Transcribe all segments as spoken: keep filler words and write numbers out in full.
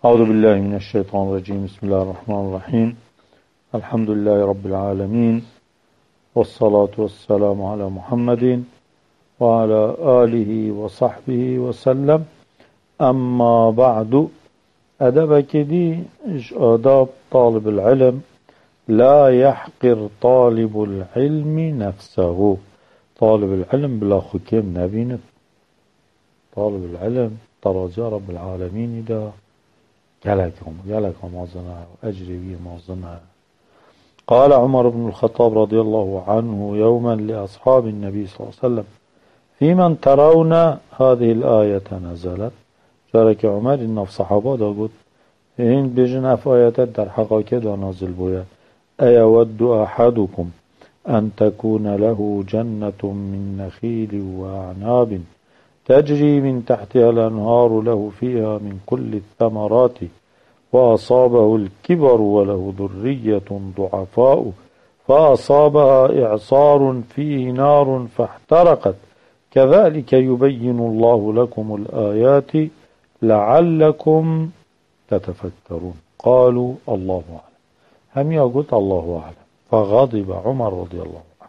أعوذ بالله من الشيطان الرجيم. بسم الله الرحمن الرحيم. الحمد لله رب العالمين، والصلاة والسلام على محمد وعلى آله وصحبه وسلم. أما بعد، أدبك دي إيش آداب طالب العلم. لا يحقر طالب العلم نفسه. طالب العلم بلا خكيم نبين. طالب العلم ترجى رب العالمين ده يلكم يلكم مازنها وأجري بي مازنها. قال عمر بن الخطاب رضي الله عنه يوما لأصحاب النبي صلى الله عليه وسلم: في من ترون هذه الآية نزلت. شارك عمر إن في صحابة دا قلت إن بجنا في آيات در حقاك دا نازل بويا: أيود أحدكم أن تكون له جنة من نخيل وأعناب تجري من تحتها الأنهار له فيها من كل الثمرات وأصابه الكبر وله ذرية ضعفاء فأصابها إعصار فيه نار فاحترقت كذلك يبين الله لكم الآيات لعلكم تتفكرون. قالوا الله أعلم. هم يقول الله أعلم. فغضب عمر رضي الله عنه.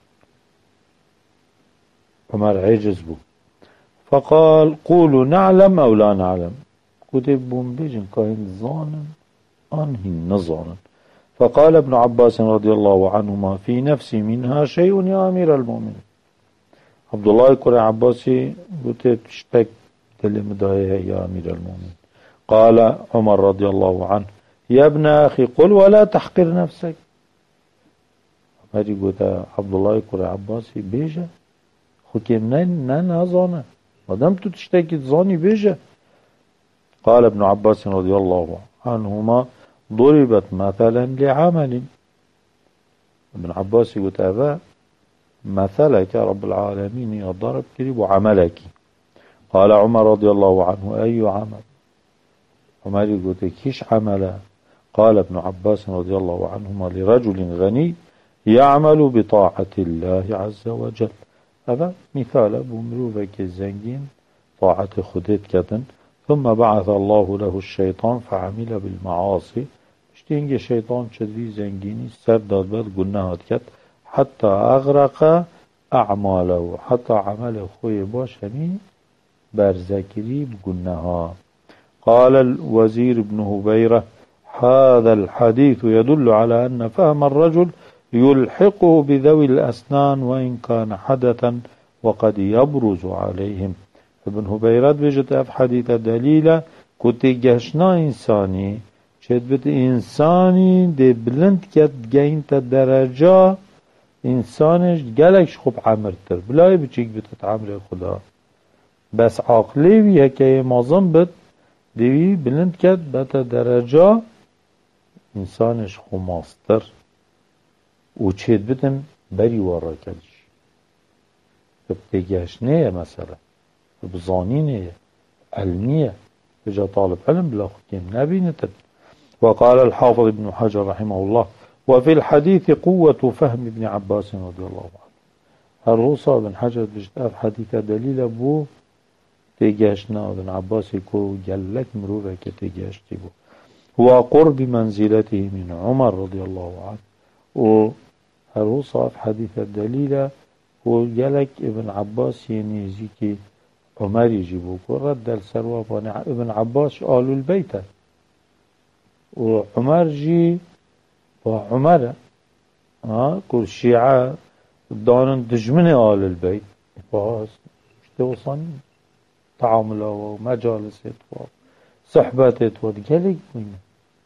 عمر عجز بو فقال: قولوا نعلم أو لا نعلم. كتب بيجن كاين ظانا أنهي نظانا. فقال ابن عباس رضي الله عنهما: في نفسي منها شيء يا أمير المؤمنين. عبد الله كري عباسي قلت تشتك كلمة دايه يا أمير المؤمنين. قال عمر رضي الله عنه: يا ابن أخي قل ولا تحقر نفسك. هذه قلت عبد الله كري عباسي بيجا خكيم نين نين هزانا مادام تو تشتكي تظاني بيجا. قال ابن عباس رضي الله عنهما: ضربت مثلا لعمل. ابن عباس يقول: أبا مثلك رب العالمين يضرب كريب عملك. قال عمر رضي الله عنه: أي عمل؟ عمر يقول: كيش عملا؟ قال ابن عباس رضي الله عنهما: لرجل غني يعمل بطاعة الله عز وجل. هذا مثال بمروفك الزنجين طاعة خدت كتن ثم بعث الله له الشيطان فعمل بالمعاصي. اشتينج الشيطان شدري زنجيني سرداد بل قلناهات كت حتى أغرق أعماله حتى عمل خوي باشمي برزكري بقلناها. قال الوزير ابن هبيرة: هذا الحديث يدل على أن فهم الرجل يلحقه بذوي الأسنان وإن كان حدثا وقد يبرز عليهم. ابن هبيرات بيجت اف حديث دليلة كنت جشنا إنساني شد بت إنساني دي بلند كت جاين درجة إنسانش جلكش خوب عمرتر بلاي بچيك بتت عمر خدا بس عقلي ويه كي مازم بت دي بلند كت بت درجة إنسانش خو ماستر وچيد بتم بري ورا كدش بتجاشنية مثلا بظانينية علمية بجا طالب علم بلا خكيم نبينة. وقال الحافظ ابن حجر رحمه الله: وفي الحديث قوة فهم ابن عباس رضي الله عنه. الروصة ابن حجر بجتاف حديث دليل بو تيجاشنا ابن عباس يكو جلك مروفة كتيجاشتي بو هو قرب منزلته من عمر رضي الله عنه. والروصة في حديث الدليل هو جلك ابن عباس ينيزيكي عمر يجيبوك ورد السروة ابن عباس آل البيت وعمر جي وعمر ها كل الشيعة دانن دجمن آل البيت فاس اشتوصاني تعامله ومجالسه وصحبته ودقالك منه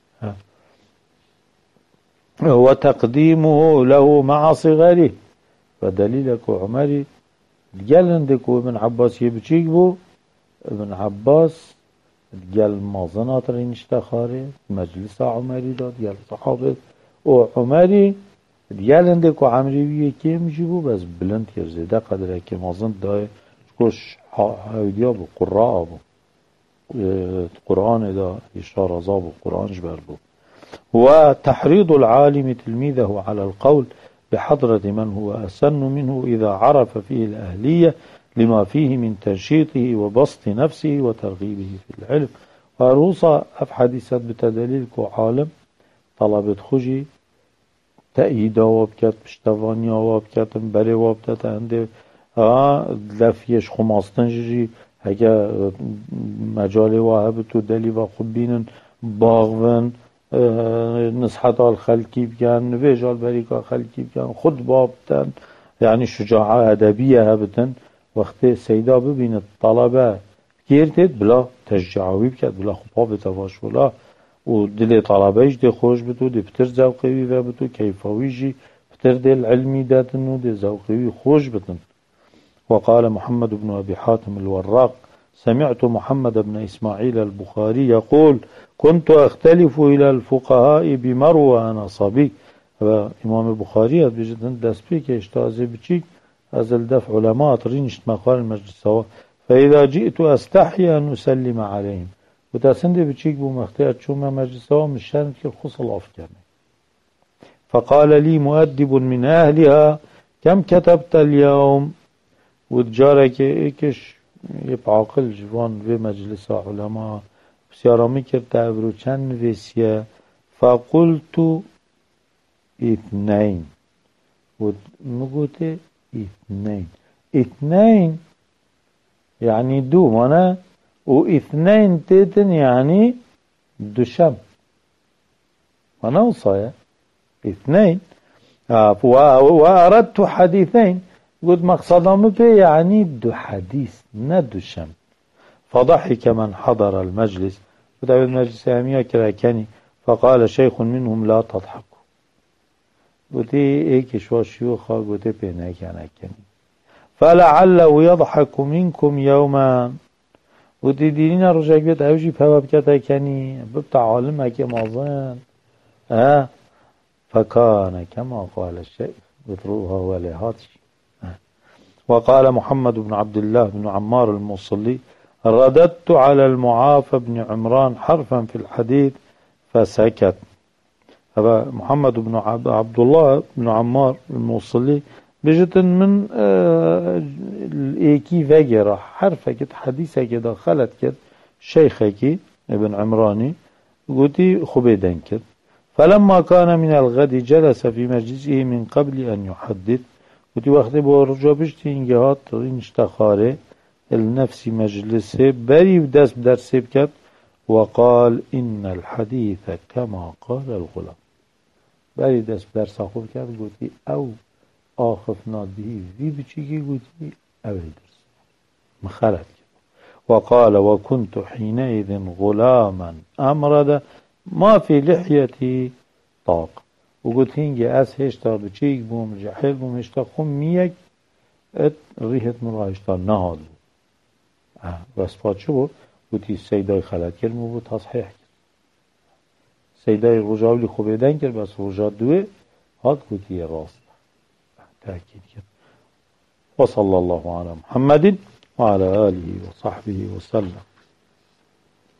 وتقديمه له مع صغره. فدليلك عمري قال عندك ابن عباس يبچيك بو ابن عباس قال مازنات رينشتخاري مجلس عمري داد قال صحابه وعمري قال عندك عمري يكيم جيبو بس بلند يرزيده قدره كي مازن داي كوش هايديا بو قراء بو قرآن دا إشارة زابو قرآن جبر بو. وتحريض العالم تلميذه على القول بحضرة من هو أسن منه إذا عرف فيه الأهلية لما فيه من تنشيطه وبسط نفسه وترغيبه في العلم فروصا اف حديثات بتدليل كو عالم طلبت خوشي تأييدا وابكات بشتوانيا وابكات مبري وابكات عنده ها لفيش خماستن جي هكا مجالي وهبتو دلي وخبين باغون نصحة الخلقي بكان نفيجال بريكا خلقي بكان خطبة بتن يعني شجاعة أدبية هبتن وقت سيدا ببين الطلبة كيرتد بلا تشجعوي بكات بلا خطبة بتواش ولا ودل طلبه دي خوش بتو دي بتر زوقي و بتو كيفوي جي بتر دل علمي داتن و دي زوقي خوش بتن. وقال محمد بن أبي حاتم الوراق سمعت محمد بن إسماعيل البخاري يقول كنت أختلف إلى الفقهاء بمروى أنا صبي. إمام البخاري بجدن دست بيك اشتازي بچيك أزل دفع علماء ترينشت مقال المجلس سوا فإذا جئت أستحي أن أسلم عليهم وتاسندي بچيك بو مختيات شوما مجلس سوا مشان كي خص الأفكار. فقال لي مؤدب من أهلها كم كتبت اليوم وتجارك إيكش يبقى عقل جوان في مجلس علماء بسيارامي كرت عبرو چند ويسيا فقلت اثنين ونقولت اثنين اثنين يعني دو مانا واثنين تيتن يعني دوشم مانا وصايا اثنين آه وأردت حديثين قلت مقصدهم به يعني دو حديث ندو شم. فضحك من حضر المجلس ودعوا المجلس أمية كراكني فقال شيخ منهم لا تضحكوا قلت ايك شو شيوخا قلت بينك أنا كني فلعله يضحك منكم يوما قلت دينينا رجاك بيت اوجي بهوابكتا كني ببتع عالمك مازن اه فكان كما قال الشيخ قلت روها ولهاتش. وقال محمد بن عبد الله بن عمار الموصلي رددت على المعافى بن عمران حرفا في الحديث فسكت. هذا محمد بن عبد الله بن عمار الموصلي بجت من الايكي فاجرة حرفة كده حديثة كده خلت كده شيخك ابن عمراني قلت خبيدان كده. فلما كان من الغد جلس في مجلسه من قبل أن يحدث قلت وقت برجا بشتي انجهات انشتخاره النفس مجلسه بري ودس بدرسه بكت وقال إن الحديث كما قال الغلام بري دس بدرسه خوب كت قلت أو آخفنا به في بچيكي قلت أو درس مخلت كت. وقال وكنت حينئذ غلاما أمرد ما في لحيتي طاق وقلت هنجي أس هشتا بچيك بوم جحيل بوم هشتا خم ميك ات ريحت مرا هشتا نهاد اه بس فات شو بود قلت سيداي خلت كلمه بود تصحيح كر سيداي رجاو لي خوبيدن كر بس رجا دوه هاد قلت راست تأكيد كر. وصلى الله على محمد وعلى آله وصحبه وسلم.